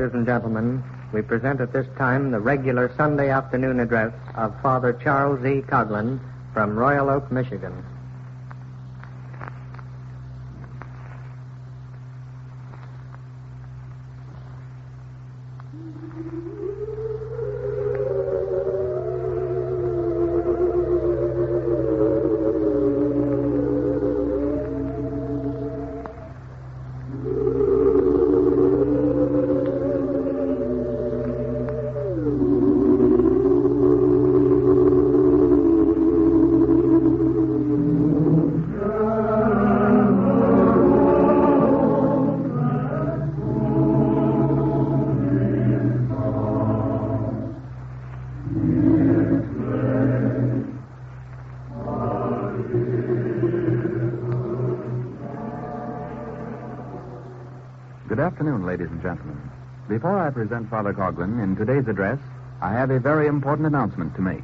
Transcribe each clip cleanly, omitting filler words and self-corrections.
ladies and gentlemen, we present at this time the regular Sunday afternoon address of Father Charles E. Coughlin from Royal Oak, Michigan. Good afternoon, ladies and gentlemen. Before I present Father Coughlin in today's address, I have a very important announcement to make.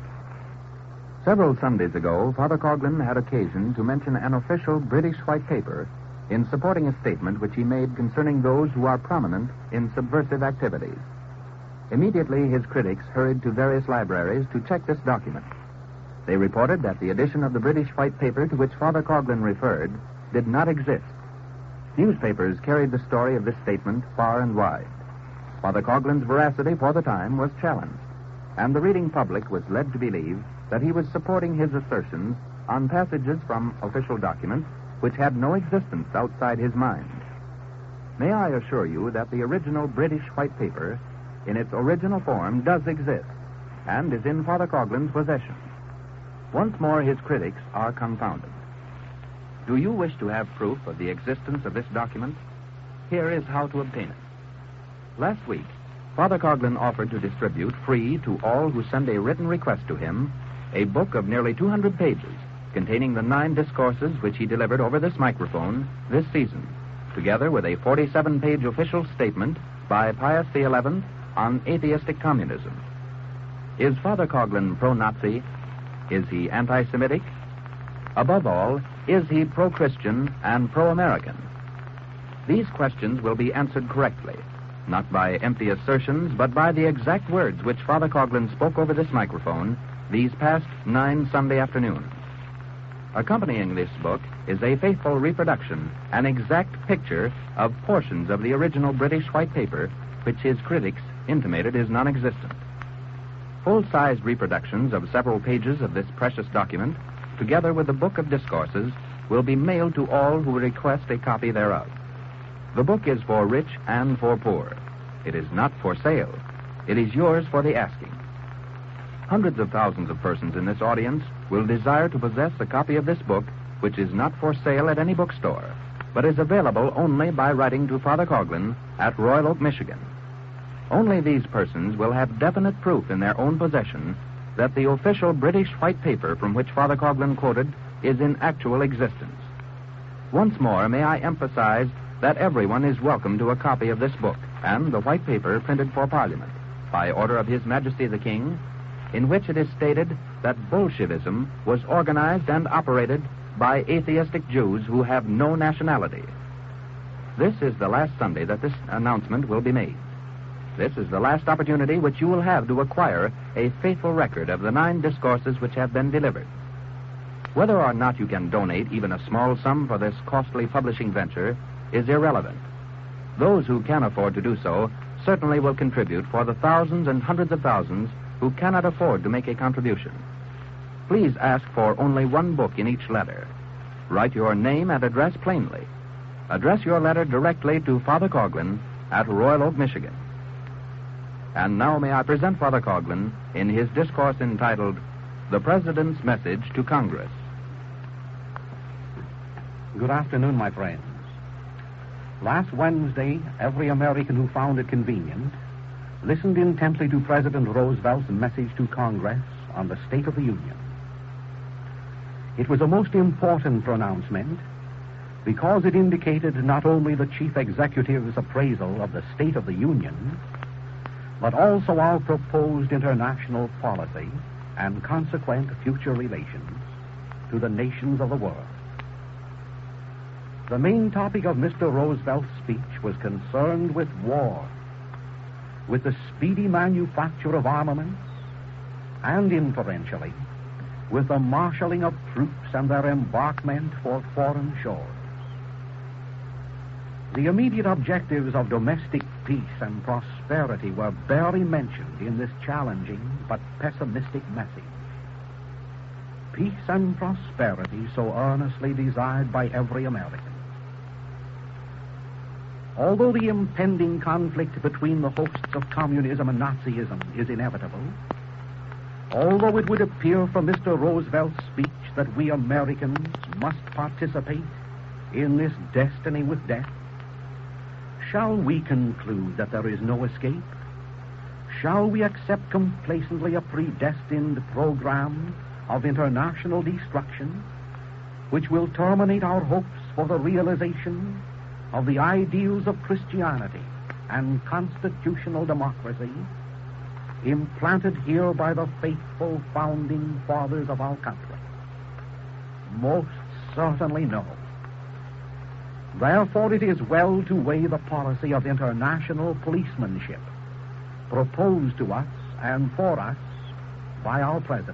Several Sundays ago, Father Coughlin had occasion to mention an official British white paper in supporting a statement which he made concerning those who are prominent in subversive activities. Immediately, his critics hurried to various libraries to check this document. They reported that the edition of the British white paper to which Father Coughlin referred did not exist. Newspapers carried the story of this statement far and wide. Father Coughlin's veracity for the time was challenged, and the reading public was led to believe that he was supporting his assertions on passages from official documents which had no existence outside his mind. May I assure you that the original British white paper, in its original form, does exist, and is in Father Coughlin's possession. Once more, his critics are confounded. Do you wish to have proof of the existence of this document? Here is how to obtain it. Last week, Father Coughlin offered to distribute free to all who send a written request to him a book of nearly 200 pages containing the 9 discourses which he delivered over this microphone this season, together with a 47-page official statement by Pius XI on atheistic communism. Is Father Coughlin pro-Nazi? Is he anti-Semitic? Above all, is he pro-Christian and pro-American? These questions will be answered correctly, not by empty assertions, but by the exact words which Father Coughlin spoke over this microphone these past 9 Sunday afternoons. Accompanying this book is a faithful reproduction, an exact picture of portions of the original British white paper, which his critics intimated is non-existent. Full-sized reproductions of several pages of this precious document, together with the Book of Discourses, will be mailed to all who request a copy thereof. The book is for rich and for poor. It is not for sale. It is yours for the asking. Hundreds of thousands of persons in this audience will desire to possess a copy of this book, which is not for sale at any bookstore, but is available only by writing to Father Coughlin at Royal Oak, Michigan. Only these persons will have definite proof in their own possession that the official British white paper from which Father Coughlin quoted is in actual existence. Once more, may I emphasize that everyone is welcome to a copy of this book and the white paper printed for Parliament, by order of His Majesty the King, in which it is stated that Bolshevism was organized and operated by atheistic Jews who have no nationality. This is the last Sunday that this announcement will be made. This is the last opportunity which you will have to acquire a faithful record of the 9 discourses which have been delivered. Whether or not you can donate even a small sum for this costly publishing venture is irrelevant. Those who can afford to do so certainly will contribute for the thousands and hundreds of thousands who cannot afford to make a contribution. Please ask for only 1 book in each letter. Write your name and address plainly. Address your letter directly to Father Coughlin at Royal Oak, Michigan. And now may I present Father Coughlin in his discourse entitled, The President's Message to Congress. Good afternoon, my friends. Last Wednesday, every American who found it convenient listened intently to President Roosevelt's message to Congress on the State of the Union. It was a most important pronouncement because it indicated not only the chief executive's appraisal of the State of the Union, but also our proposed international policy and consequent future relations to the nations of the world. The main topic of Mr. Roosevelt's speech was concerned with war. with the speedy manufacture of armaments, and inferentially, with the marshalling of troops and their embarkment for foreign shores. The immediate objectives of domestic peace and prosperity were barely mentioned in this challenging but pessimistic message. Peace and prosperity so earnestly desired by every American. Although the impending conflict between the hosts of communism and Nazism is inevitable, although it would appear from Mr. Roosevelt's speech that we Americans must participate in this destiny with death, shall we conclude that there is no escape? Shall we accept complacently a predestined program of international destruction which will terminate our hopes for the realization of the ideals of Christianity and constitutional democracy implanted here by the faithful founding fathers of our country? Most certainly no. Therefore, it is well to weigh the policy of international policemanship proposed to us and for us by our President.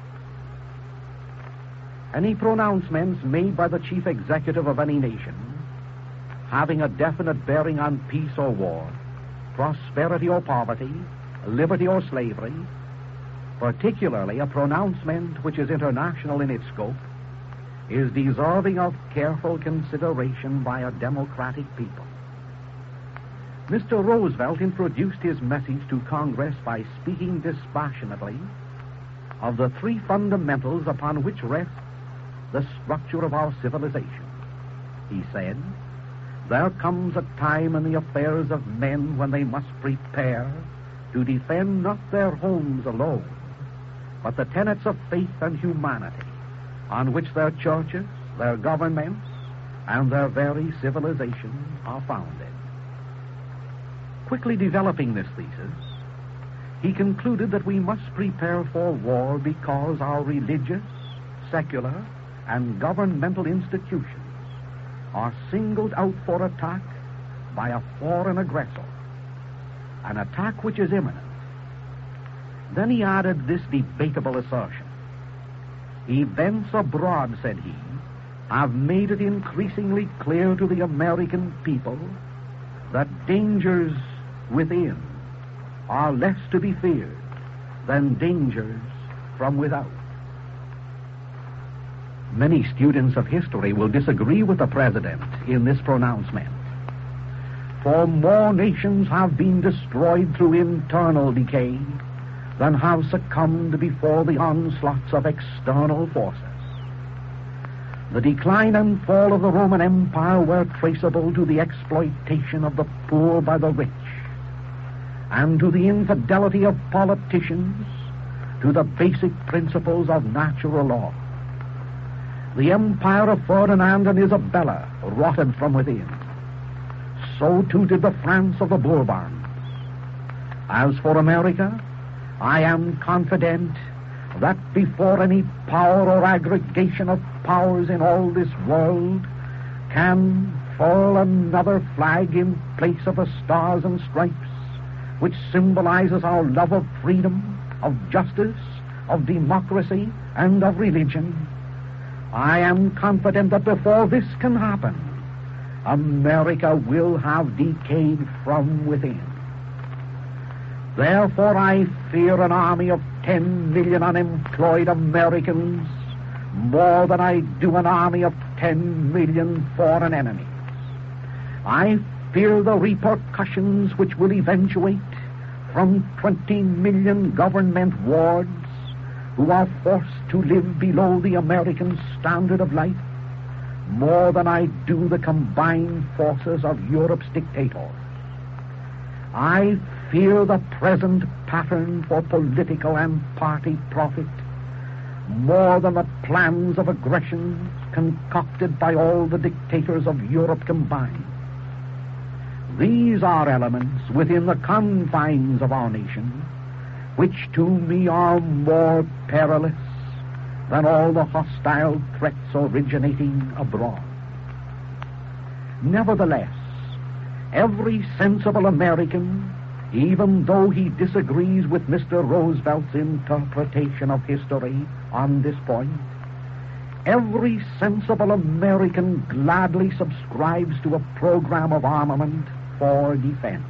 Any pronouncements made by the chief executive of any nation having a definite bearing on peace or war, prosperity or poverty, liberty or slavery, particularly a pronouncement which is international in its scope, is deserving of careful consideration by a democratic people. Mr. Roosevelt introduced his message to Congress by speaking dispassionately of the three fundamentals upon which rests the structure of our civilization. He said, "There comes a time in the affairs of men when they must prepare to defend not their homes alone, but the tenets of faith and humanity on which their churches, their governments, and their very civilization are founded." Quickly developing this thesis, he concluded that we must prepare for war because our religious, secular, and governmental institutions are singled out for attack by a foreign aggressor, an attack which is imminent. Then he added this debatable assertion: "Events abroad," said he, "have made it increasingly clear to the American people that dangers within are less to be feared than dangers from without." Many students of history will disagree with the President in this pronouncement. For more nations have been destroyed through internal decay than have succumbed before the onslaughts of external forces. The decline and fall of the Roman Empire were traceable to the exploitation of the poor by the rich, and to the infidelity of politicians to the basic principles of natural law. The empire of Ferdinand and Isabella rotted from within. So too did the France of the Bourbons. As for America, I am confident that before any power or aggregation of powers in all this world can furl another flag in place of the stars and stripes which symbolizes our love of freedom, of justice, of democracy, and of religion, I am confident that before this can happen, America will have decayed from within. Therefore, I fear an army of 10 million unemployed Americans more than I do an army of 10 million foreign enemies. I fear the repercussions which will eventuate from 20 million government wards who are forced to live below the American standard of life more than I do the combined forces of Europe's dictators. I fear the present pattern for political and party profit more than the plans of aggression concocted by all the dictators of Europe combined. These are elements within the confines of our nation which to me are more perilous than all the hostile threats originating abroad. Nevertheless, every sensible American even though he disagrees with Mr. Roosevelt's interpretation of history on this point, every sensible American gladly subscribes to a program of armament for defense.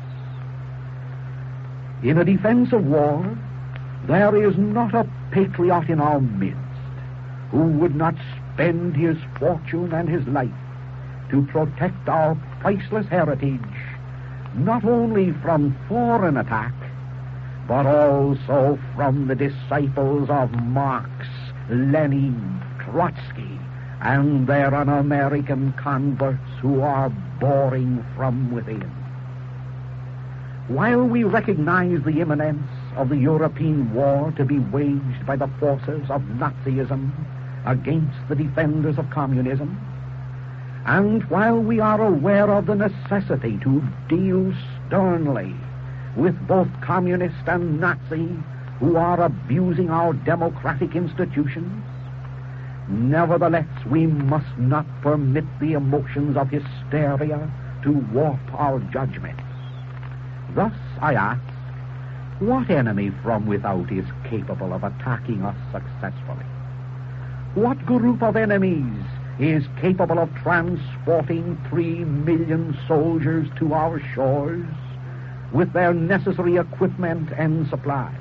In a defensive war, there is not a patriot in our midst who would not spend his fortune and his life to protect our priceless heritage, not only from foreign attack, but also from the disciples of Marx, Lenin, Trotsky, and their un-American converts who are boring from within. While we recognize the imminence of the European war to be waged by the forces of Nazism against the defenders of communism, and while we are aware of the necessity to deal sternly with both communist and Nazi who are abusing our democratic institutions, nevertheless we must not permit the emotions of hysteria to warp our judgments. Thus, I ask, what enemy from without is capable of attacking us successfully? What group of enemies is capable of transporting 3 million soldiers to our shores with their necessary equipment and supplies?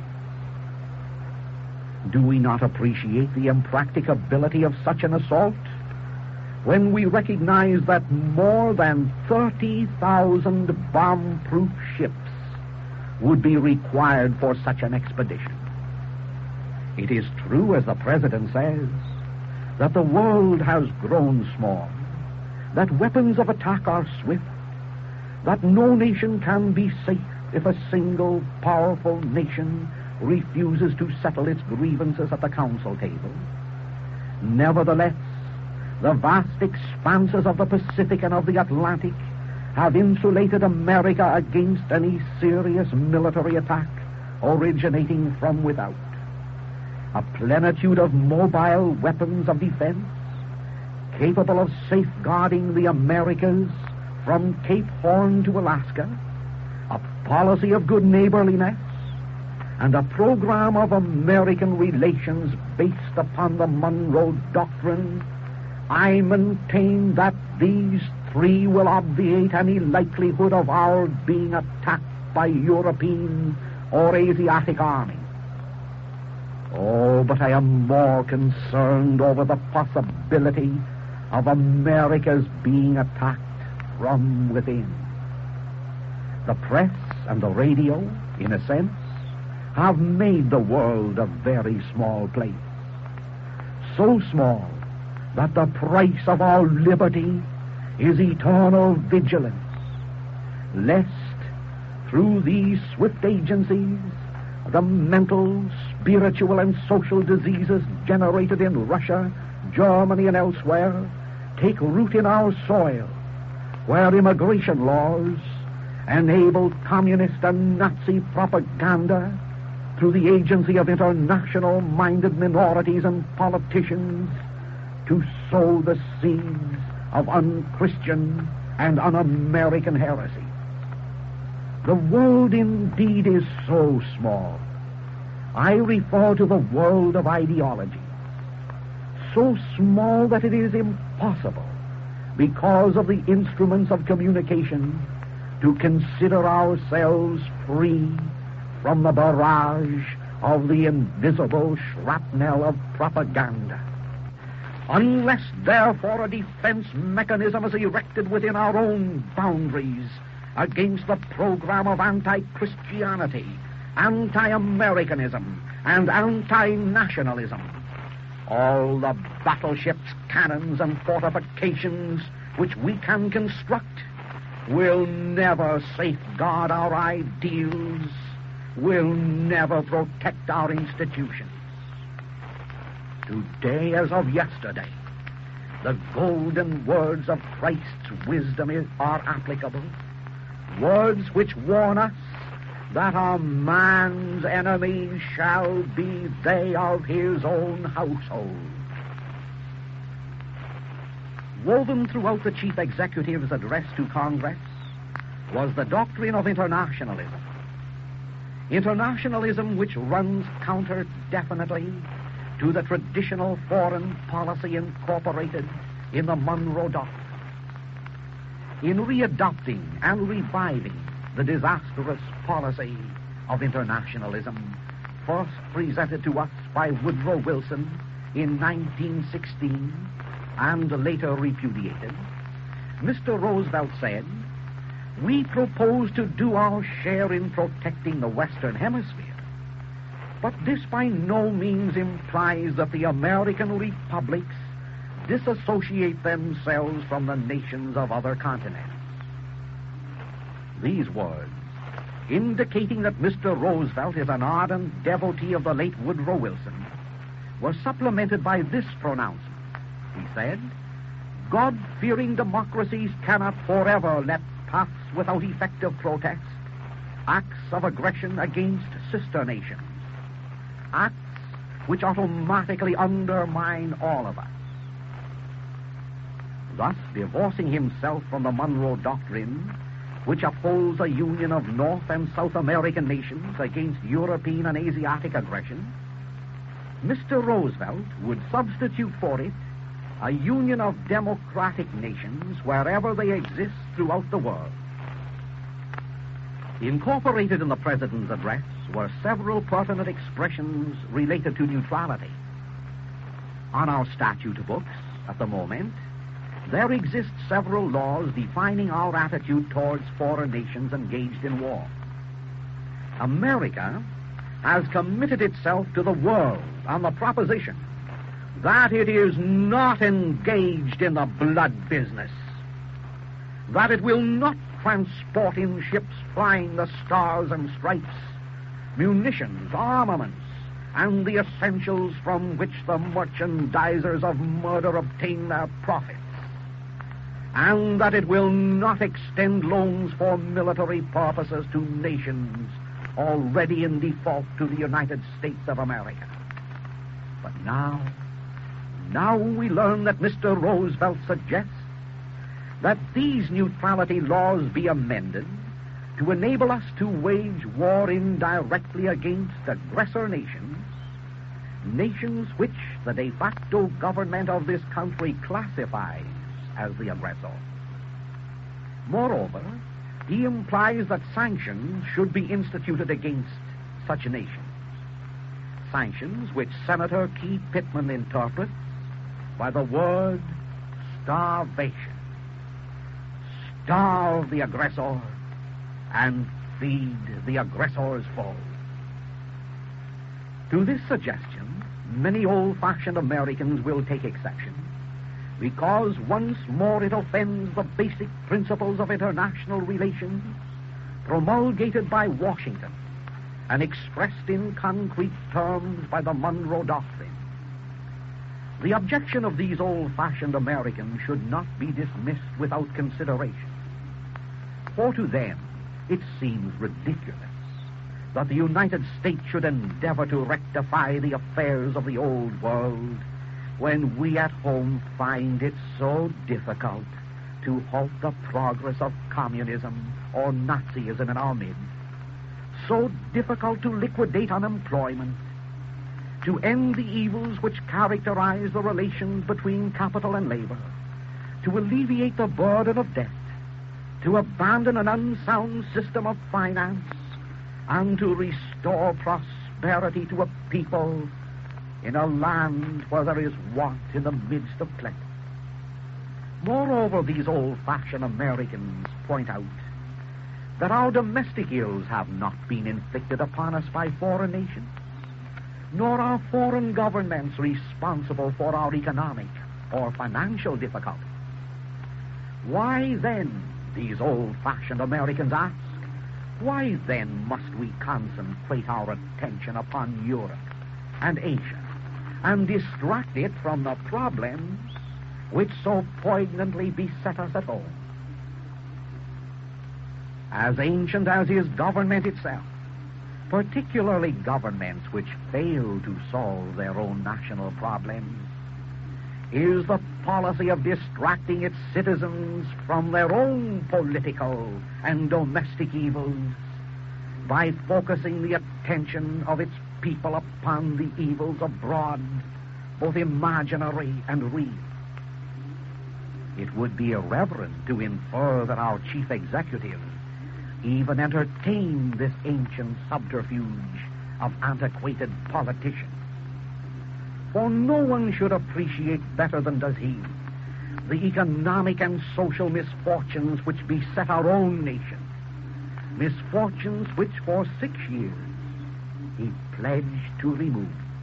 Do we not appreciate the impracticability of such an assault when we recognize that more than 30,000 bomb-proof ships would be required for such an expedition? It is true, as the President says, that the world has grown small, that weapons of attack are swift, that no nation can be safe if a single powerful nation refuses to settle its grievances at the council table. Nevertheless, the vast expanses of the Pacific and of the Atlantic have insulated America against any serious military attack originating from without. A plenitude of mobile weapons of defense, capable of safeguarding the Americas from Cape Horn to Alaska, a policy of good neighborliness, and a program of American relations based upon the Monroe Doctrine, I maintain that these three will obviate any likelihood of our being attacked by European or Asiatic armies. Oh, but I am more concerned over the possibility of America's being attacked from within. The press and the radio, in a sense, have made the world a very small place. So small that the price of our liberty is eternal vigilance, lest through these swift agencies the mental, spiritual, and social diseases generated in Russia, Germany, and elsewhere take root in our soil, where immigration laws enable communist and Nazi propaganda through the agency of international-minded minorities and politicians to sow the seeds of unchristian and un-American heresy. The world indeed is so small. I refer to the world of ideology. So small that it is impossible, because of the instruments of communication, to consider ourselves free from the barrage of the invisible shrapnel of propaganda. Unless, therefore, a defense mechanism is erected within our own boundaries against the program of anti-Christianity, anti-Americanism, and anti-nationalism, all the battleships, cannons, and fortifications which we can construct will never safeguard our ideals, will never protect our institutions. Today, as of yesterday, the golden words of Christ's wisdom are applicable, words which warn us that a man's enemies shall be they of his own household. Woven throughout the chief executive's address to Congress was the doctrine of internationalism, Internationalism which runs counter definitely to the traditional foreign policy incorporated in the Monroe Doctrine. In readopting and reviving the disastrous policy of internationalism first presented to us by Woodrow Wilson in 1916 and later repudiated, Mr. Roosevelt said, "We propose to do our share in protecting the Western Hemisphere, but this by no means implies that the American republics disassociate themselves from the nations of other continents." These words, indicating that Mr. Roosevelt is an ardent devotee of the late Woodrow Wilson, were supplemented by this pronouncement. He said, "God-fearing democracies cannot forever let pass without effective protest acts of aggression against sister nations, acts which automatically undermine all of us." Thus, divorcing himself from the Monroe Doctrine, which upholds a union of North and South American nations against European and Asiatic aggression, Mr. Roosevelt would substitute for it a union of democratic nations wherever they exist throughout the world. Incorporated in the President's address were several pertinent expressions related to neutrality. On our statute books, at the moment, there exist several laws defining our attitude towards foreign nations engaged in war. America has committed itself to the world on the proposition that it is not engaged in the blood business, that it will not transport in ships flying the stars and stripes munitions, armaments, and the essentials from which the merchandisers of murder obtain their profits, and that it will not extend loans for military purposes to nations already in default to the United States of America. But now we learn that Mr. Roosevelt suggests that these neutrality laws be amended to enable us to wage war indirectly against aggressor nations, nations which the de facto government of this country classifies as the aggressor. Moreover, he implies that sanctions should be instituted against such nations. Sanctions which Senator Key Pittman interprets by the word starvation. Starve the aggressor and feed the aggressor's foe. To this suggestion, many old-fashioned Americans will take exception, because once more it offends the basic principles of international relations promulgated by Washington and expressed in concrete terms by the Monroe Doctrine. The objection of these old-fashioned Americans should not be dismissed without consideration, for to them it seems ridiculous that the United States should endeavor to rectify the affairs of the old world when we at home find it so difficult to halt the progress of communism or Nazism in our midst, so difficult to liquidate unemployment, to end the evils which characterize the relations between capital and labor, to alleviate the burden of debt, to abandon an unsound system of finance, and to restore prosperity to a people in a land where there is want in the midst of plenty. Moreover, these old-fashioned Americans point out that our domestic ills have not been inflicted upon us by foreign nations, nor are foreign governments responsible for our economic or financial difficulties. Why then, these old-fashioned Americans ask, why then must we concentrate our attention upon Europe and Asia and distract it from the problems which so poignantly beset us at home? As ancient as is government itself, particularly governments which fail to solve their own national problems, is the policy of distracting its citizens from their own political and domestic evils by focusing the attention of its people upon the evils abroad, both imaginary and real. It would be irreverent to infer that our chief executive even entertained this ancient subterfuge of antiquated politicians. For no one should appreciate better than does he the economic and social misfortunes which beset our own nation, misfortunes which for 6 years he pledged to remove.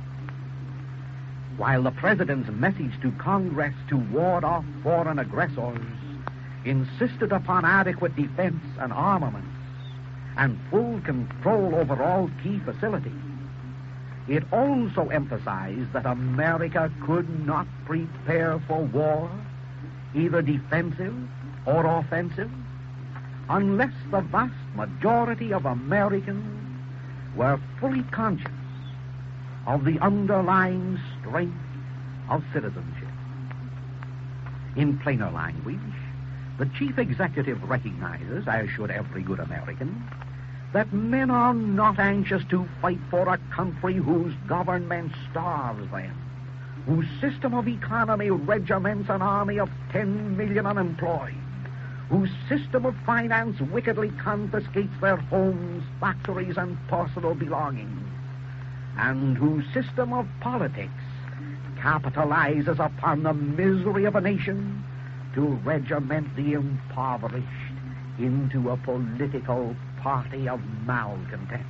While the President's message to Congress to ward off foreign aggressors insisted upon adequate defense and armaments and full control over all key facilities, it also emphasized that America could not prepare for war, either defensive or offensive, unless the vast majority of Americans were fully conscious of the underlying strength of citizenship. In plainer language, the chief executive recognizes, as should every good American, that men are not anxious to fight for a country whose government starves them, whose system of economy regiments an army of 10 million unemployed, whose system of finance wickedly confiscates their homes, factories, and personal belongings, and whose system of politics capitalizes upon the misery of a nation to regiment the impoverished into a political party of malcontent.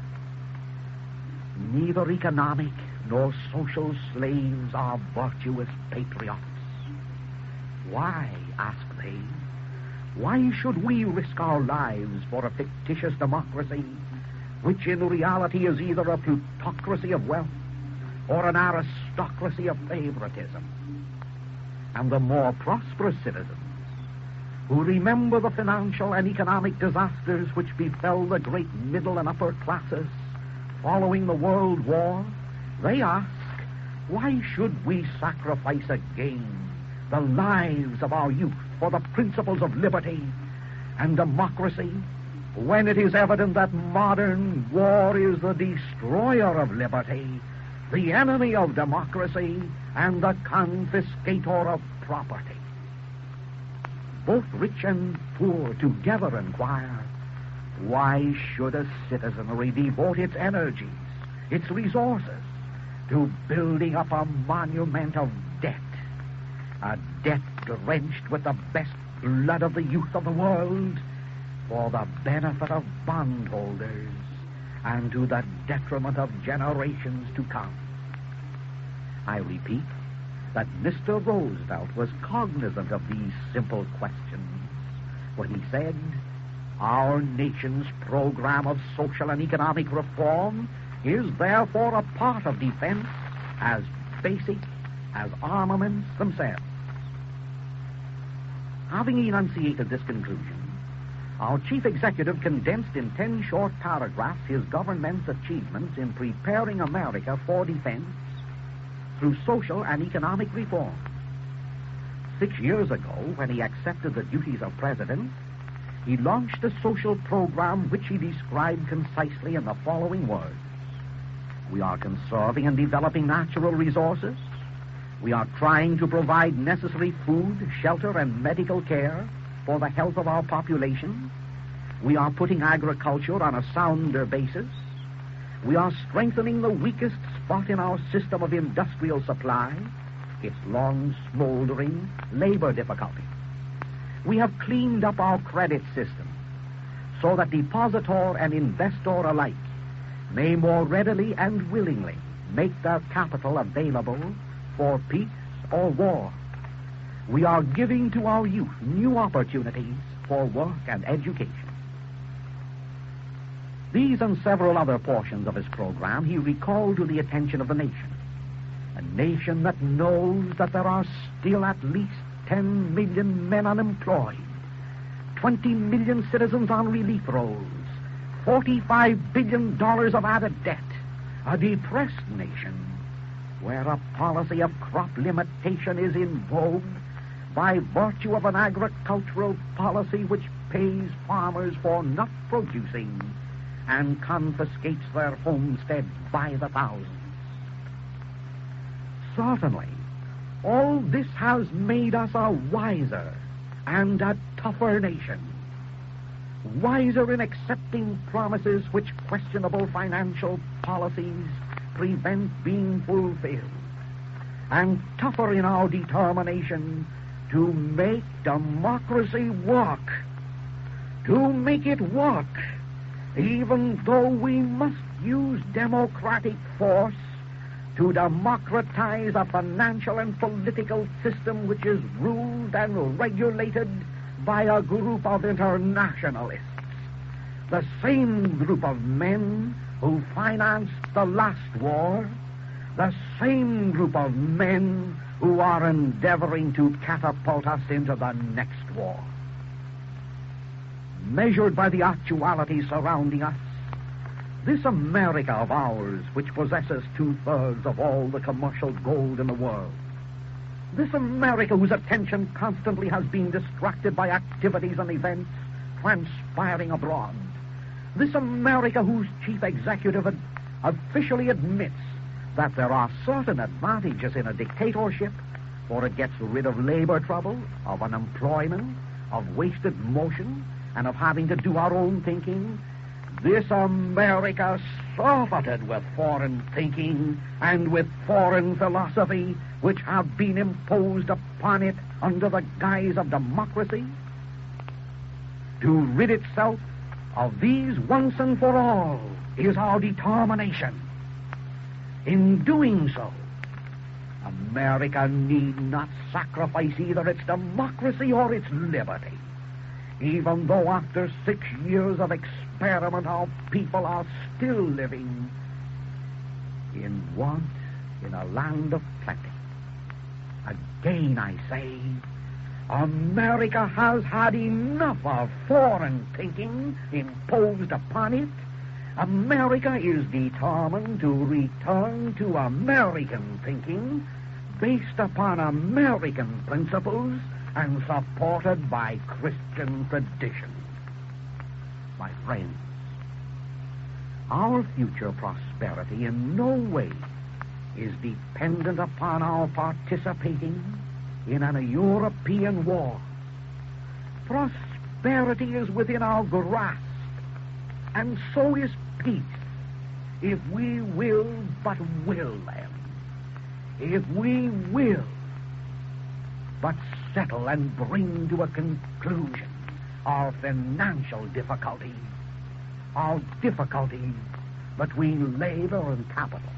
Neither economic nor social slaves are virtuous patriots. Why, ask they, why should we risk our lives for a fictitious democracy which in reality is either a plutocracy of wealth or an aristocracy of favoritism? And the more prosperous citizens, who remember the financial and economic disasters which befell the great middle and upper classes following the World War, they ask, why should we sacrifice again the lives of our youth for the principles of liberty and democracy, when it is evident that modern war is the destroyer of liberty, the enemy of democracy, and the confiscator of property? Both rich and poor together inquire, why should a citizenry devote its energies, its resources, to building up a monument of debt, a debt drenched with the best blood of the youth of the world, for the benefit of bondholders and to the detriment of generations to come? I repeat that Mr. Roosevelt was cognizant of these simple questions when he said, "Our nation's program of social and economic reform is therefore a part of defense as basic as armaments themselves." Having enunciated this conclusion, our chief executive condensed in 10 short paragraphs his government's achievements in preparing America for defense through social and economic reform. 6 years ago, when he accepted the duties of president, he launched a social program which he described concisely in the following words: "We are conserving and developing natural resources. We are trying to provide necessary food, shelter, and medical care for the health of our population. We are putting agriculture on a sounder basis. We are strengthening the weakest spot in our system of industrial supply, its long smoldering labor difficulty. We have cleaned up our credit system so that depositor and investor alike may more readily and willingly make their capital available for peace or war. We are giving to our youth new opportunities for work and education." These and several other portions of his program he recalled to the attention of the nation, a nation that knows that there are still at least 10 million men unemployed, 20 million citizens on relief rolls, $45 billion of added debt, a depressed nation where a policy of crop limitation is in vogue by virtue of an agricultural policy which pays farmers for not producing and confiscates their homesteads by the thousands. Certainly, all this has made us a wiser and a tougher nation. Wiser in accepting promises which questionable financial policies prevent being fulfilled, and tougher in our determination to make democracy work, to make it work, even though we must use democratic force to democratize a financial and political system which is ruled and regulated by a group of internationalists, the same group of men who financed the last war, the same group of men who are endeavoring to catapult us into the next war. Measured by the actuality surrounding us, this America of ours, which possesses 2/3 of all the commercial gold in the world, this America whose attention constantly has been distracted by activities and events transpiring abroad, this America whose chief executive officially admits that there are certain advantages in a dictatorship, for it gets rid of labor trouble, of unemployment, of wasted motion, and of having to do our own thinking. This America, surfeited with foreign thinking and with foreign philosophy, which have been imposed upon it under the guise of democracy, to rid itself of these once and for all is our determination. In doing so, America need not sacrifice either its democracy or its liberty, even though after 6 years of experiment our people are still living in want in a land of plenty. Again I say, America has had enough of foreign thinking imposed upon it. America is determined to return to American thinking based upon American principles and supported by Christian tradition. My friends, our future prosperity in no way is dependent upon our participating in a European war. Prosperity is within our grasp, and so is peace, if we will but will them. If we will but settle and bring to a conclusion our financial difficulties, our difficulties between labor and capital.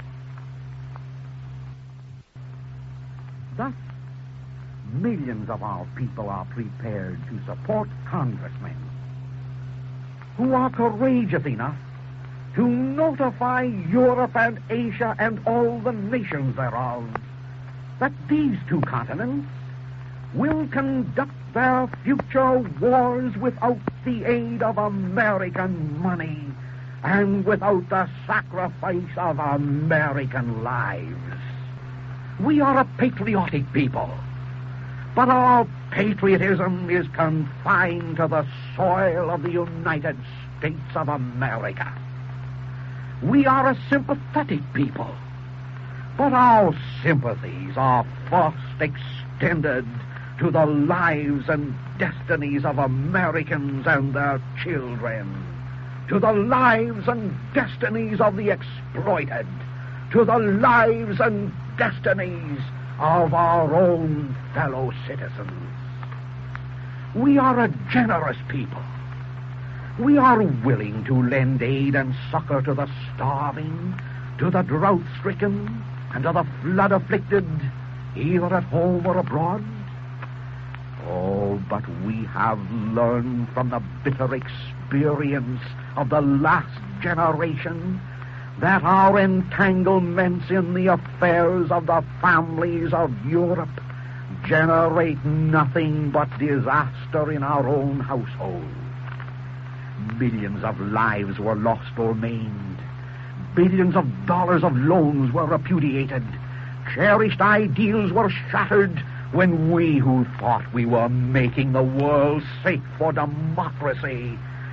Thus, millions of our people are prepared to support congressmen who are courageous enough to notify Europe and Asia and all the nations thereof that these two continents will conduct their future wars without the aid of American money and without the sacrifice of American lives. We are a patriotic people, but our patriotism is confined to the soil of the United States of America. We are a sympathetic people, but our sympathies are first extended to the lives and destinies of Americans and their children, to the lives and destinies of the exploited, to the lives and destinies of our own fellow citizens. We are a generous people. We are willing to lend aid and succor to the starving, to the drought-stricken, and to the flood-afflicted, either at home or abroad. Oh, but we have learned from the bitter experience of the last generation that our entanglements in the affairs of the families of Europe generate nothing but disaster in our own household. Millions of lives were lost or maimed. Billions of dollars of loans were repudiated. Cherished ideals were shattered when we who thought we were making the world safe for democracy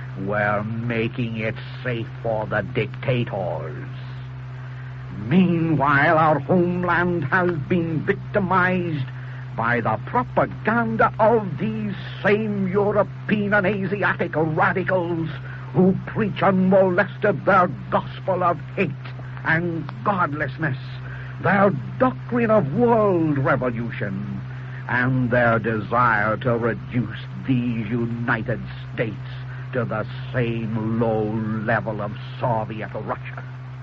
we're making it safe for the dictators. Meanwhile, our homeland has been victimized by the propaganda of these same European and Asiatic radicals who preach unmolested their gospel of hate and godlessness, their doctrine of world revolution, and their desire to reduce these United States to the same low level of Soviet Russia.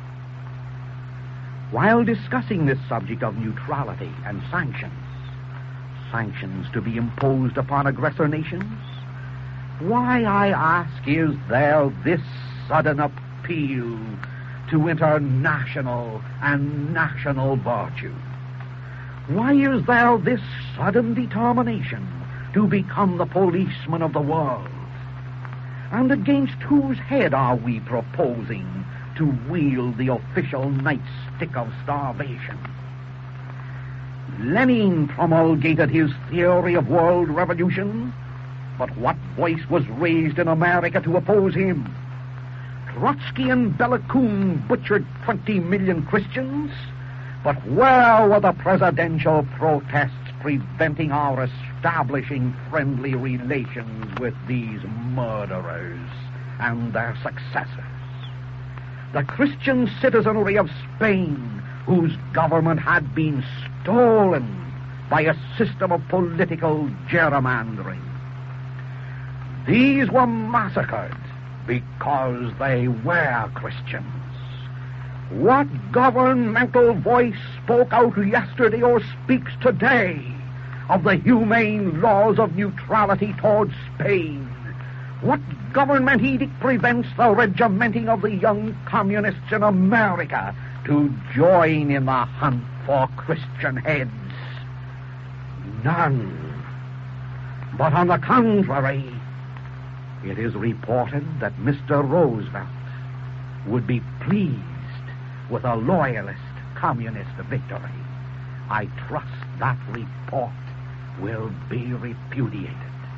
While discussing this subject of neutrality and sanctions to be imposed upon aggressor nations, why, I ask, is there this sudden appeal to international and national virtue? Why is there this sudden determination to become the policeman of the world? And against whose head are we proposing to wield the official nightstick of starvation? Lenin promulgated his theory of world revolution, but what voice was raised in America to oppose him? Trotsky and Bela Kun butchered 20 million Christians, but where were the presidential protests preventing our establishing friendly relations with these murderers and their successors? The Christian citizenry of Spain, whose government had been stolen by a system of political gerrymandering. These were massacred because they were Christians. What governmental voice spoke out yesterday or speaks today of the humane laws of neutrality towards Spain? What government edict prevents the regimenting of the young communists in America to join in the hunt for Christian heads? None. But on the contrary, it is reported that Mr. Roosevelt would be pleased with a loyalist communist victory. I trust that report will be repudiated.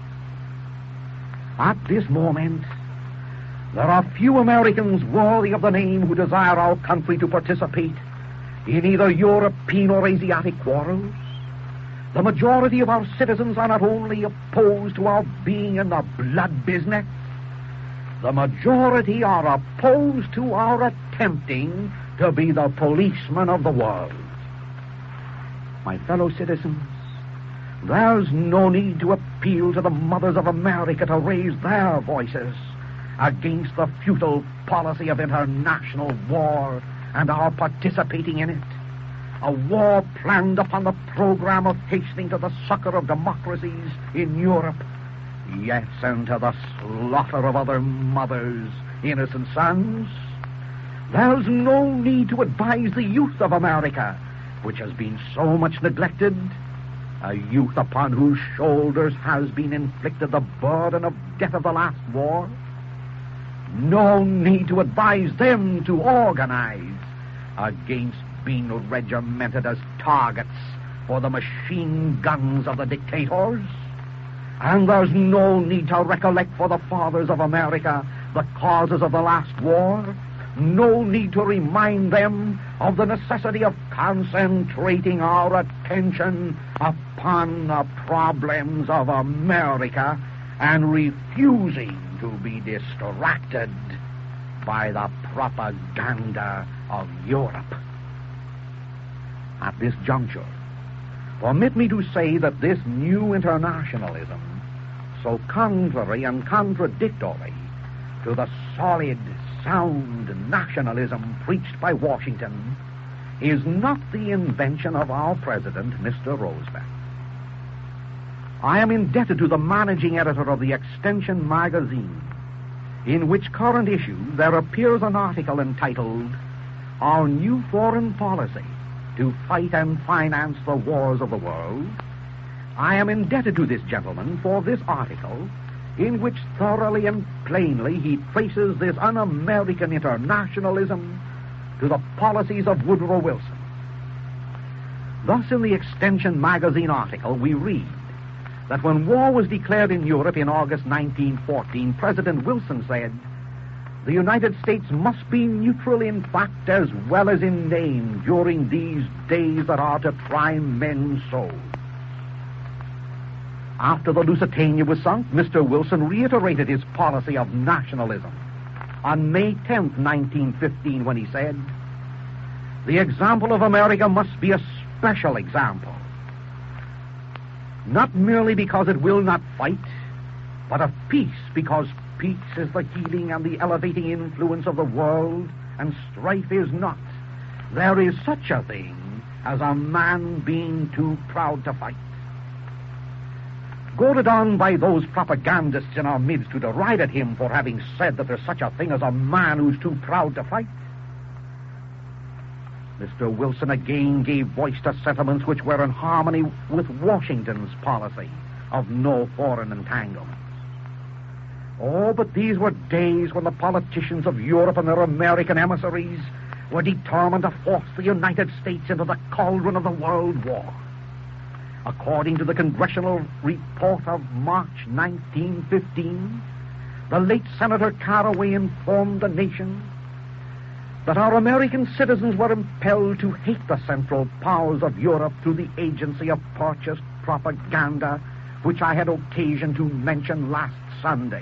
At this moment, there are few Americans worthy of the name who desire our country to participate in either European or Asiatic quarrels. The majority of our citizens are not only opposed to our being in the blood business, the majority are opposed to our attempting to be the policeman of the world. My fellow citizens, there's no need to appeal to the mothers of America to raise their voices against the futile policy of international war and our participating in it. A war planned upon the program of hastening to the succor of democracies in Europe, yes, and to the slaughter of other mothers' innocent sons. There's no need to advise the youth of America, which has been so much neglected, a youth upon whose shoulders has been inflicted the burden of death of the last war. No need to advise them to organize against being regimented as targets for the machine guns of the dictators. And there's no need to recollect for the fathers of America the causes of the last war. No need to remind them of the necessity of concentrating our attention upon the problems of America and refusing to be distracted by the propaganda of Europe. At this juncture, permit me to say that this new internationalism, so contrary and contradictory to the solid, sound nationalism preached by Washington, is not the invention of our president, Mr. Roosevelt. I am indebted to the managing editor of the Extension magazine, in which current issue there appears an article entitled Our New Foreign Policy to Fight and Finance the Wars of the World. I am indebted to this gentleman for this article, in which thoroughly and plainly he traces this un-American internationalism to the policies of Woodrow Wilson. Thus, in the Extension magazine article, we read that when war was declared in Europe in August 1914, President Wilson said, "The United States must be neutral in fact as well as in name during these days that are to try men's souls." After the Lusitania was sunk, Mr. Wilson reiterated his policy of nationalism on May 10th, 1915, when he said, "The example of America must be a special example, not merely because it will not fight, but of peace, because peace is the healing and the elevating influence of the world, and strife is not. There is such a thing as a man being too proud to fight." Goaded on by those propagandists in our midst who derided him for having said that there's such a thing as a man who's too proud to fight, Mr. Wilson again gave voice to sentiments which were in harmony with Washington's policy of no foreign entanglements. Oh, but these were days when the politicians of Europe and their American emissaries were determined to force the United States into the cauldron of the World War. According to the Congressional Report of March 1915, the late Senator Caraway informed the nation that our American citizens were impelled to hate the Central Powers of Europe through the agency of purchased propaganda, which I had occasion to mention last Sunday.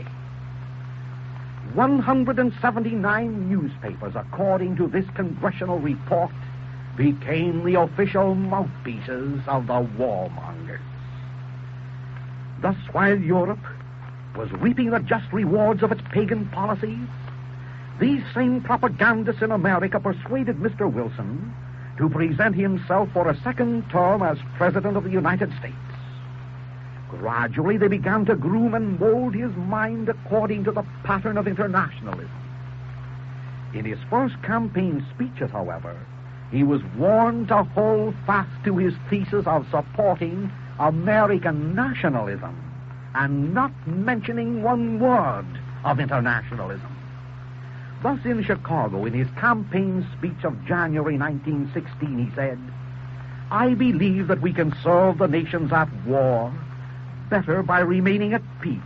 179 newspapers, according to this congressional report, became the official mouthpieces of the warmongers. Thus, while Europe was reaping the just rewards of its pagan policies, these same propagandists in America persuaded Mr. Wilson to present himself for a second term as President of the United States. Gradually, they began to groom and mold his mind according to the pattern of internationalism. In his first campaign speeches, however, he was warned to hold fast to his thesis of supporting American nationalism and not mentioning one word of internationalism. Thus, in Chicago, in his campaign speech of January 1916, he said, "I believe that we can serve the nations at war better by remaining at peace."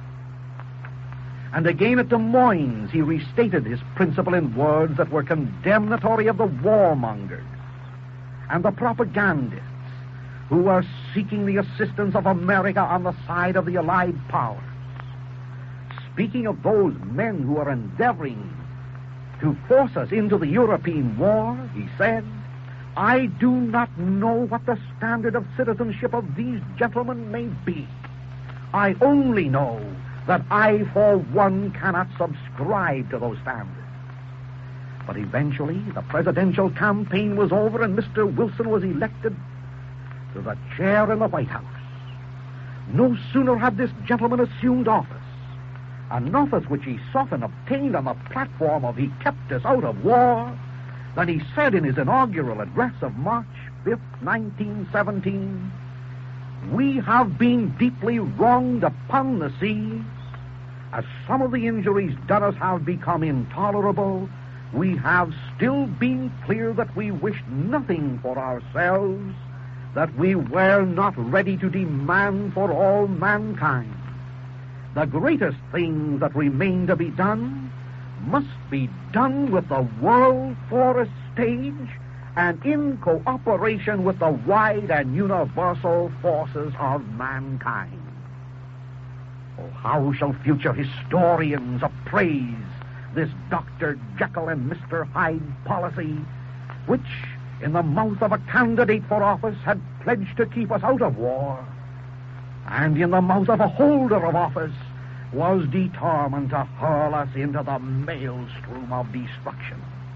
And again at Des Moines, he restated his principle in words that were condemnatory of the warmongers and the propagandists who were seeking the assistance of America on the side of the Allied powers. Speaking of those men who are endeavoring to force us into the European war, he said, "I do not know what the standard of citizenship of these gentlemen may be. I only know that I, for one, cannot subscribe to those standards." But eventually, the presidential campaign was over and Mr. Wilson was elected to the chair in the White House. No sooner had this gentleman assumed office, an office which he sought and obtained on the platform of "He kept us out of war," than he said in his inaugural address of March 5th, 1917, "We have been deeply wronged upon the seas. As some of the injuries done us have become intolerable, we have still been clear that we wished nothing for ourselves, that we were not ready to demand for all mankind. The greatest things that remain to be done must be done with the world for a stage and in cooperation with the wide and universal forces of mankind." Oh, how shall future historians appraise this Dr. Jekyll and Mr. Hyde policy, which, in the mouth of a candidate for office, had pledged to keep us out of war, and in the mouth of a holder of office was determined to hurl us into the maelstrom of destruction.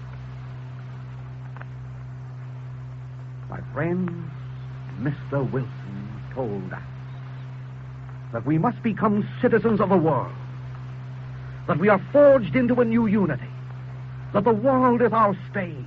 My friends, Mr. Wilson told us that we must become citizens of the world, that we are forged into a new unity, that the world is our stage.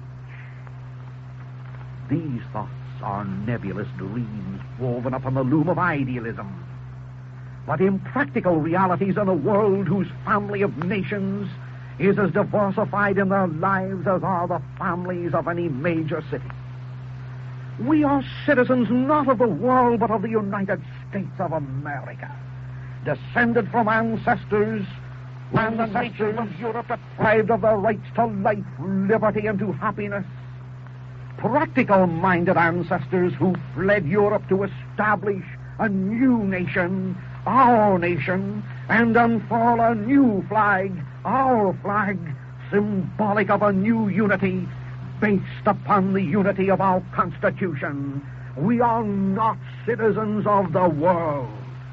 These thoughts are nebulous dreams woven upon the loom of idealism, but impractical realities in a world whose family of nations is as diversified in their lives as are the families of any major city. We are citizens not of the world, but of the United States of America, descended from ancestors and the nations of Europe deprived of their rights to life, liberty, and to happiness. Practical-minded ancestors who fled Europe to establish a new nation, our nation, and unfurl a new flag, our flag, symbolic of a new unity based upon the unity of our Constitution. We are not citizens of the world.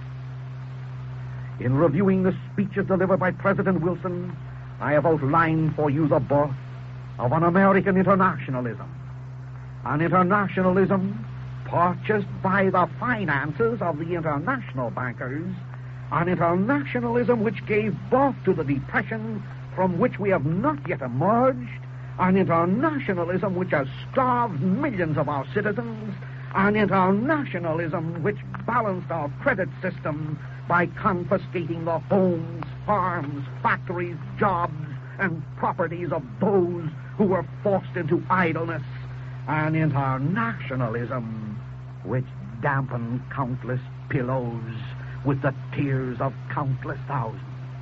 In reviewing the speeches delivered by President Wilson, I have outlined for you the birth of an American internationalism. An internationalism purchased by the finances of the international bankers, an internationalism which gave birth to the depression from which we have not yet emerged, an internationalism which has starved millions of our citizens, an internationalism which balanced our credit system by confiscating the homes, farms, factories, jobs, and properties of those who were forced into idleness, an internationalism which dampened countless pillows with the tears of countless thousands.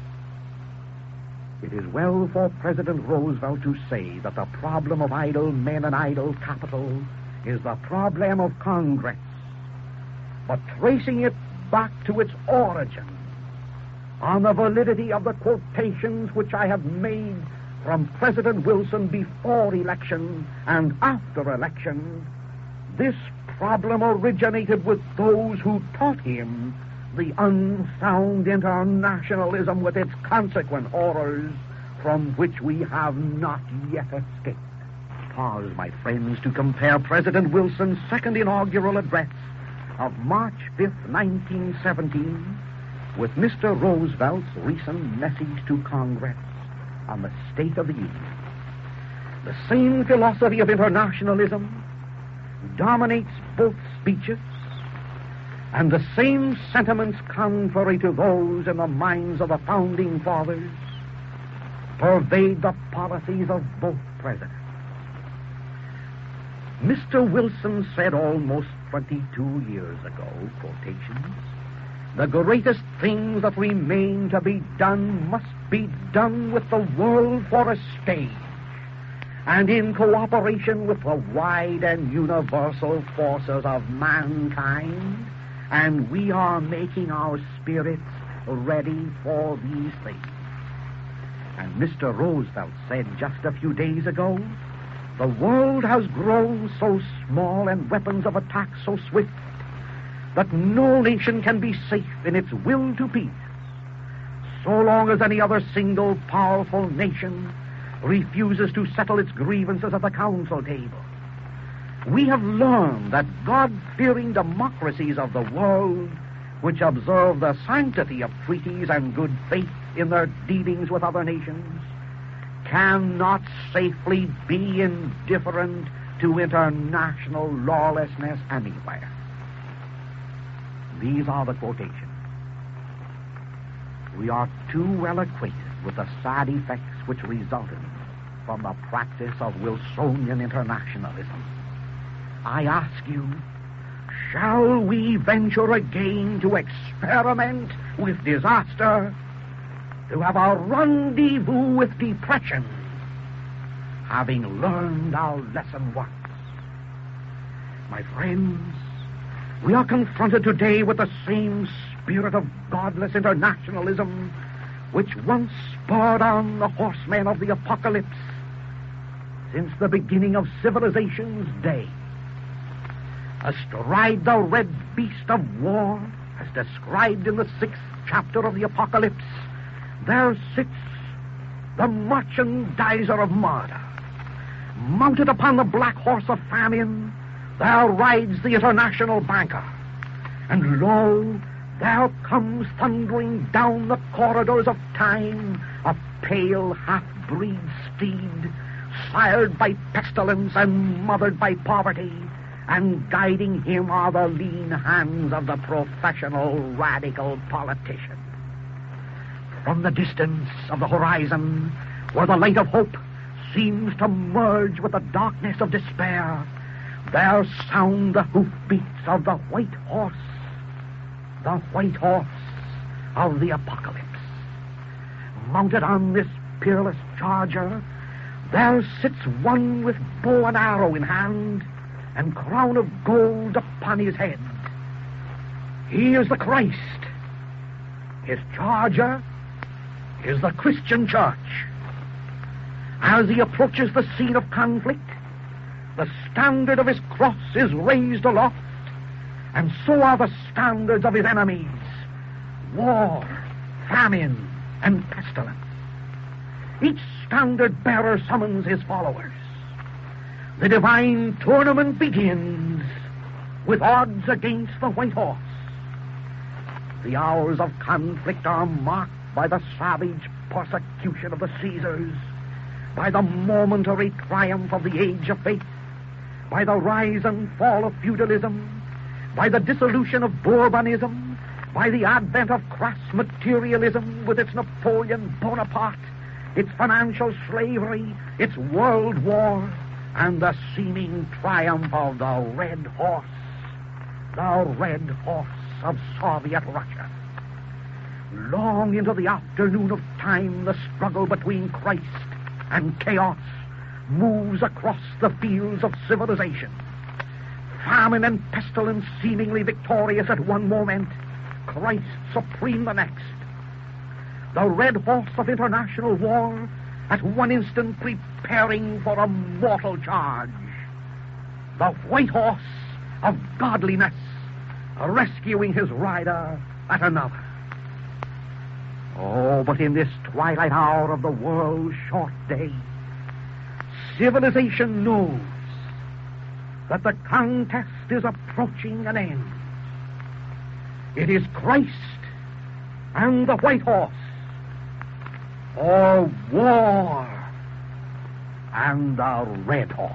It is well for President Roosevelt to say that the problem of idle men and idle capital is the problem of Congress. But tracing it back to its origin, on the validity of the quotations which I have made from President Wilson before election and after election, this problem originated with those who taught him the unsound internationalism with its consequent horrors, from which we have not yet escaped. Pause, my friends, to compare President Wilson's second inaugural address of March 5th, 1917, with Mr. Roosevelt's recent message to Congress on the State of the Union. The same philosophy of internationalism dominates both speeches, and the same sentiments contrary to those in the minds of the Founding Fathers pervade the policies of both presidents. Mr. Wilson said almost 22 years ago, quotations, "The greatest things that remain to be done must be done with the world for a stage, and in cooperation with the wide and universal forces of mankind, and we are making our spirits ready for these things." And Mr. Roosevelt said just a few days ago, "The world has grown so small and weapons of attack so swift that no nation can be safe in its will to peace so long as any other single powerful nation refuses to settle its grievances at the council table. We have learned that God-fearing democracies of the world, which observe the sanctity of treaties and good faith in their dealings with other nations, cannot safely be indifferent to international lawlessness anywhere." These are the quotations. We are too well acquainted with the sad effects which resulted from the practice of Wilsonian internationalism. I ask you, shall we venture again to experiment with disaster, to have a rendezvous with depression, having learned our lesson once? My friends, we are confronted today with the same spirit of godless internationalism which once spurred on the horsemen of the apocalypse since the beginning of civilization's day. Astride the red beast of war, as described in the 6th chapter of the Apocalypse, there sits the merchandiser of murder. Mounted upon the black horse of famine, there rides the international banker. And lo, there comes thundering down the corridors of time a pale half-breed steed, sired by pestilence and mothered by poverty, and guiding him are the lean hands of the professional radical politician. From the distance of the horizon, where the light of hope seems to merge with the darkness of despair, there sound the hoofbeats of the white horse, the white horse of the apocalypse. Mounted on this peerless charger, there sits one with bow and arrow in hand and crown of gold upon his head. He is the Christ. His charger is the Christian church. As he approaches the scene of conflict, the standard of his cross is raised aloft, and so are the standards of his enemies: war, famine, and pestilence. Each standard bearer summons his followers. The divine tournament begins with odds against the white horse. The hours of conflict are marked by the savage persecution of the Caesars, by the momentary triumph of the age of faith, by the rise and fall of feudalism, by the dissolution of Bourbonism, by the advent of crass materialism with its Napoleon Bonaparte, its financial slavery, its world war, and the seeming triumph of the Red Horse of Soviet Russia. Long into the afternoon of time, the struggle between Christ and chaos moves across the fields of civilization. Famine and pestilence seemingly victorious at one moment, Christ supreme the next. The red horse of international war at one instant preparing for a mortal charge. The white horse of godliness rescuing his rider at another. Oh, but in this twilight hour of the world's short day, civilization knows that the contest is approaching an end. It is Christ and the white horse, or war and the red horse.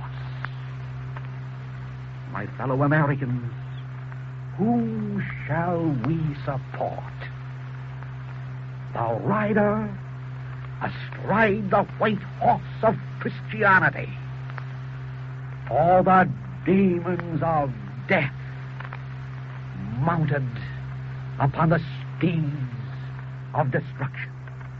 My fellow Americans, who shall we support? The rider astride the white horse of Christianity, or the demons of death mounted upon the steeds of destruction?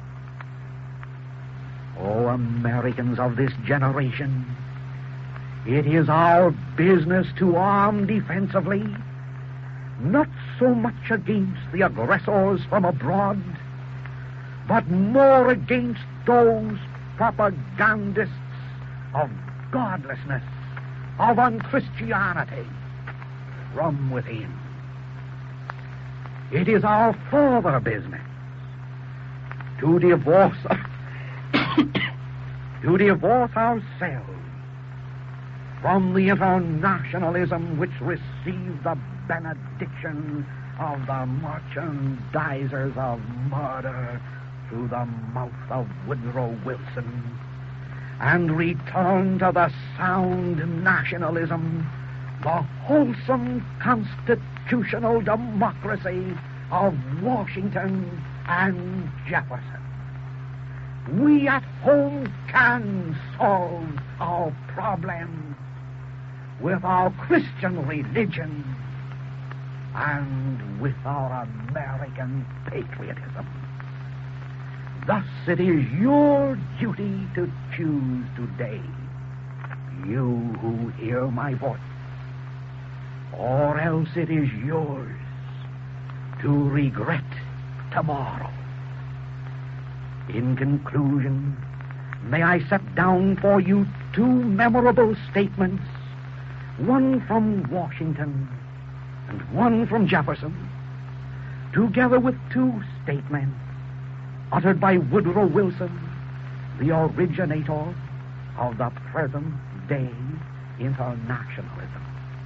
Oh, Americans of this generation, it is our business to arm defensively, not so much against the aggressors from abroad, but more against those propagandists of godlessness, of unchristianity from within. It is our further business to divorce ourselves from the internationalism which received the benediction of the merchandisers of murder through the mouth of Woodrow Wilson, and return to the sound nationalism, the wholesome constitutional democracy of Washington and Jefferson. We at home can solve our problems with our Christian religion and with our American patriotism. Thus it is your duty to choose today, you who hear my voice, or else it is yours to regret tomorrow. In conclusion, may I set down for you two memorable statements, one from Washington and one from Jefferson, together with two statements uttered by Woodrow Wilson, the originator of the present-day internationalism.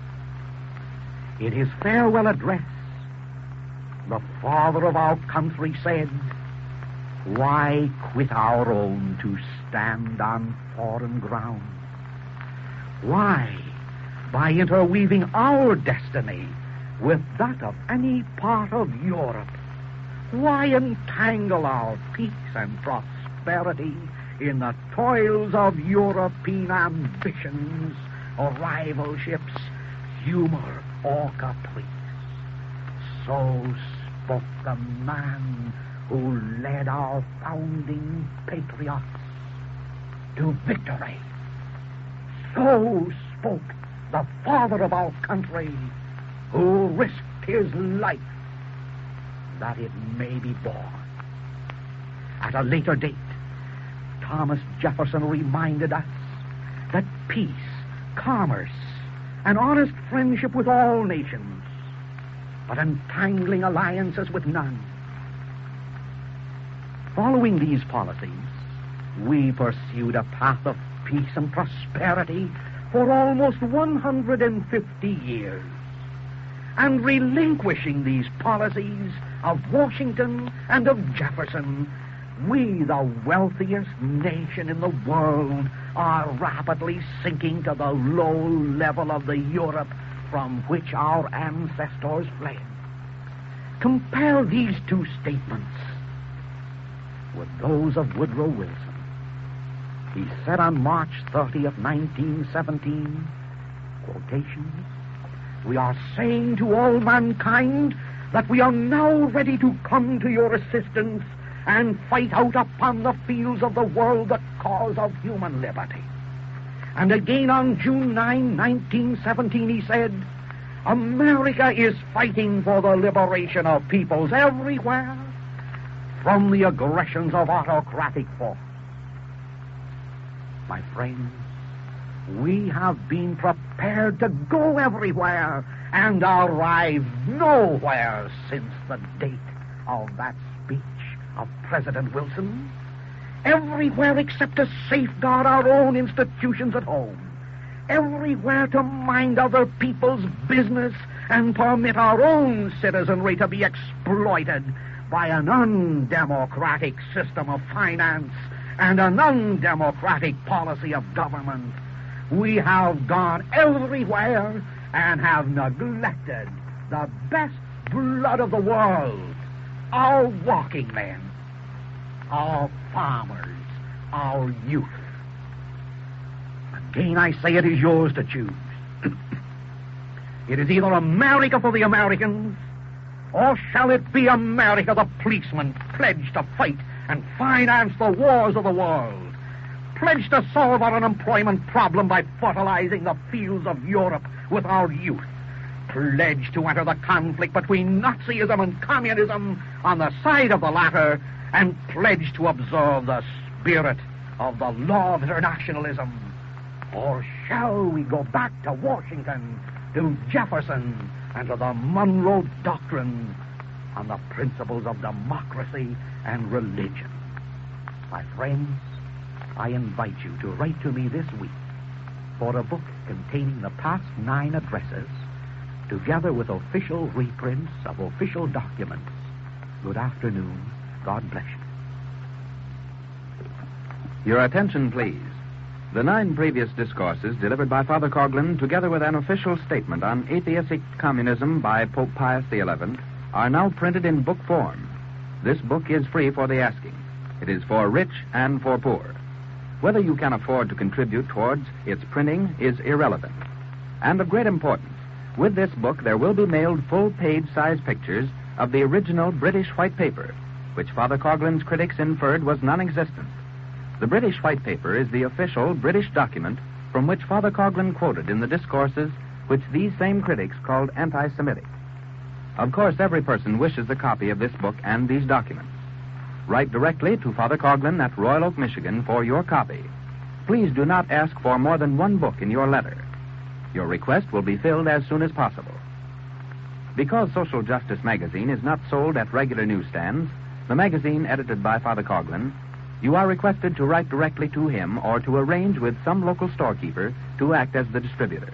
In his farewell address, the father of our country said, "Why quit our own to stand on foreign ground? Why, by interweaving our destiny with that of any part of Europe, why entangle our peace and prosperity in the toils of European ambitions or rivalships, humor or caprice? So spoke the man who led our founding patriots to victory. So spoke the father of our country who risked his life that it may be born. At a later date, Thomas Jefferson reminded us that peace, commerce, and honest friendship with all nations, but entangling alliances with none. Following these policies, we pursued a path of peace and prosperity for almost 150 years. And relinquishing these policies of Washington and of Jefferson, we, the wealthiest nation in the world, are rapidly sinking to the low level of the Europe from which our ancestors fled. Compare these two statements with those of Woodrow Wilson. He said on March 30th, 1917, quotations, "We are saying to all mankind that we are now ready to come to your assistance and fight out upon the fields of the world the cause of human liberty." And again on June 9, 1917, he said, "America is fighting for the liberation of peoples everywhere from the aggressions of autocratic force." My friends, we have been prepared to go everywhere and arrive nowhere since the date of that speech of President Wilson. Everywhere except to safeguard our own institutions at home. Everywhere to mind other people's business and permit our own citizenry to be exploited by an undemocratic system of finance and an undemocratic policy of government. We have gone everywhere and have neglected the best blood of the world, our working men, our farmers, our youth. Again, I say it is yours to choose. It is either America for the Americans, or shall it be America the policeman pledged to fight and finance the wars of the world, pledged to solve our unemployment problem by fertilizing the fields of Europe with our youth, pledged to enter the conflict between Nazism and communism on the side of the latter, and pledged to observe the spirit of the law of internationalism? Or shall we go back to Washington, to Jefferson, and to the Monroe Doctrine on the principles of democracy and religion? My friends, I invite you to write to me this week for a book containing the past 9 addresses, together with official reprints of official documents. Good afternoon. God bless you. Your attention, please. The 9 previous discourses delivered by Father Coughlin, together with an official statement on atheistic communism by Pope Pius XI, are now printed in book form. This book is free for the asking. It is for rich and for poor. Whether you can afford to contribute towards its printing is irrelevant. And of great importance, with this book there will be mailed full-page size pictures of the original British white paper, which Father Coughlin's critics inferred was non-existent. The British white paper is the official British document from which Father Coughlin quoted in the discourses which these same critics called anti-Semitic. Of course, every person wishes a copy of this book and these documents. Write directly to Father Coughlin at Royal Oak, Michigan for your copy. Please do not ask for more than 1 book in your letter. Your request will be filled as soon as possible. Because Social Justice magazine is not sold at regular newsstands, the magazine edited by Father Coughlin, you are requested to write directly to him or to arrange with some local storekeeper to act as the distributor.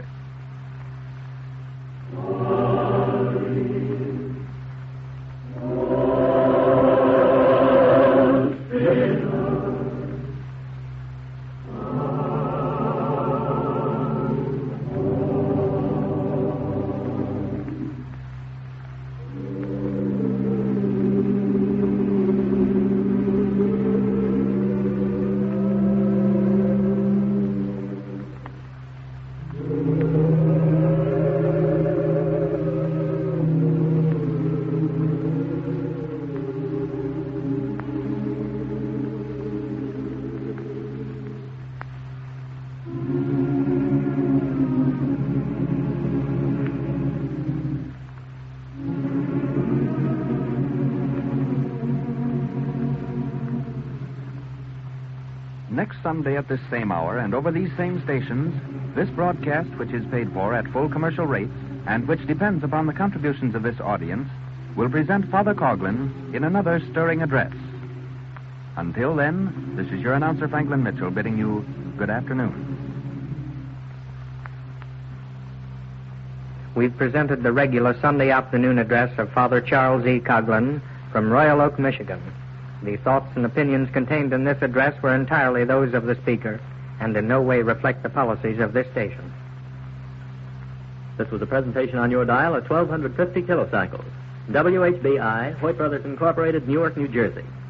Next Sunday at this same hour and over these same stations, this broadcast, which is paid for at full commercial rates and which depends upon the contributions of this audience, will present Father Coughlin in another stirring address. Until then, this is your announcer, Franklin Mitchell, bidding you good afternoon. We've presented the regular Sunday afternoon address of Father Charles E. Coughlin from Royal Oak, Michigan. The thoughts and opinions contained in this address were entirely those of the speaker and in no way reflect the policies of this station. This was a presentation on your dial at 1250 kilocycles. WHBI, Hoyt Brothers Incorporated, Newark, New Jersey.